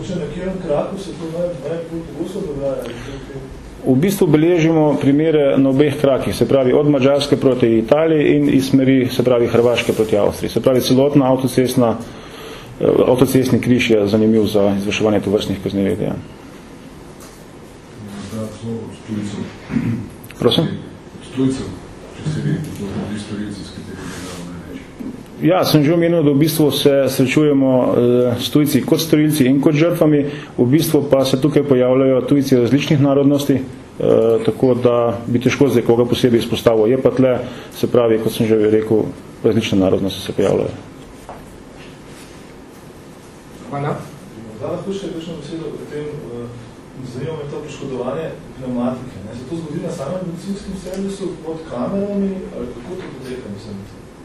Mogoče na kjerem kraku se to najbolj pogosto dogaja? V bistvu beležimo primere na obeh krakih, se pravi od Madžarske proti Italiji in iz smeri, se pravi Hrvaške proti Avstriji. Se pravi celotna avtocestni križ je zanimiv za izvrševanje tovrstnih kaznivih dejanj. Prosim? Tujcev, če se vidi, to tudi storilci, s katerimi delamo največ. Ja, sem že omenil, da v bistvu se srečujemo s tujci kot storilci in kot žrtvami, v bistvu pa se tukaj pojavljajo tujci različnih narodnosti, tako da bi težko zdaj koga posebej izpostavil. Je pa tle, se pravi, kot sem že rekel, različne narodnosti se pojavljajo. Hvala. Da lahko še kakšno besedo o tem, zanima me to poškodovanje pneumatike. Se to zgodi na samem medicinskem servisu pod kamerami, ali kako to poteka, mislim?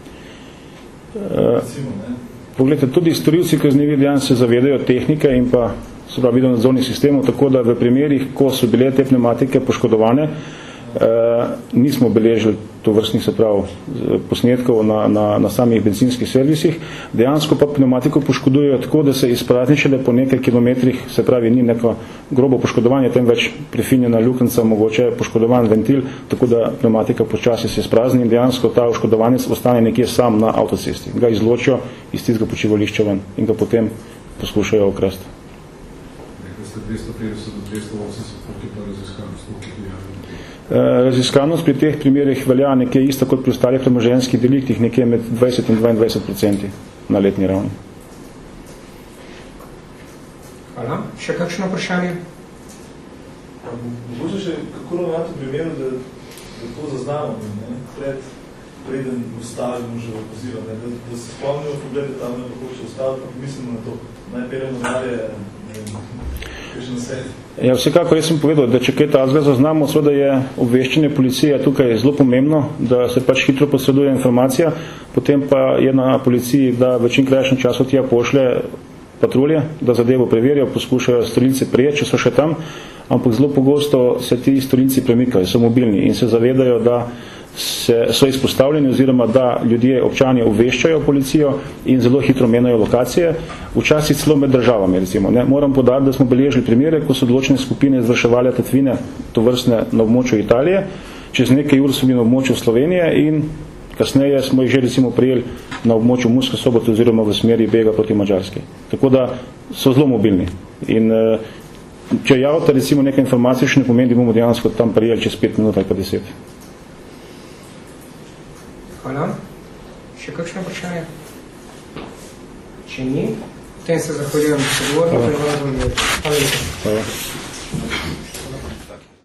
Recimo, ne? Poglejte, tudi storilci kaznivih dejanj se zavedajo tehnike in pa se pravi videonadzornih sistemov, tako da v primerih, ko so bile te pneumatike poškodovane, nismo beležili tovrstnih, se pravi, posnetkov na samih bencinskih servisih. Dejansko pa pneumatiko poškodujejo tako, da se izprazničile po nekaj kilometrih, se pravi, ni neko grobo poškodovanje, temveč prefinjena luknjica, mogoče poškodovan ventil, tako da pneumatika počasi se izprazni in dejansko ta oškodovanec ostane nekje sam na avtocesti. Ga izločijo iz tistega počivališča ven in ga potem poskušajo okrasti. Rekli ste 250 do 280, kot je pa raziskanost? Raziskanost pri teh primerih velja nekje isto kot pri ostalih premoženjskih deliktih, nekje med 20 in 22% na letni ravni. Hvala. Še kakšno vprašanje? Mogoče še kako ravnati v primeru, da to zaznamo, preden ustavimo že poziva, da se spomnimo poglede tam, kako še ustaviti, pa mislimo na to, najperemo dalje, kakšen svet. Ja, vsekakor jaz sem povedal, da če kaj tazga zaznamo, seveda je obveščanje policije tukaj zelo pomembno, da se pač hitro posreduje informacija, potem pa je na policiji, da v čim krajšem času tja pošlje patrulje, da zadevo preverijo, poskušajo storilce prijeti, če so še tam, ampak zelo pogosto se ti storilci premikajo, so mobilni in se zavedajo, da so izpostavljeni oziroma da ljudje, občani obveščajo policijo in zelo hitro menjajo lokacije, včasih celo med državami, recimo. Moram podariti, da smo beležili primere, ko so določene skupine izvrševali tatvine tovrstne na območju Italije, čez nekaj ur so bili na območju Slovenije in kasneje smo jih že recimo prijeli na območju Murske Sobote oziroma v smeri bega proti Madžarski. Tako da so zelo mobilni. In če javite recimo nekaj informacij, še ne pomeni, da bomo dejansko tam prijeli čez 5 minut ali pa 10. Hvala. Še kakšno vprašanje? Če ni, potem se zahvaljujem sogovorniku. Hvala.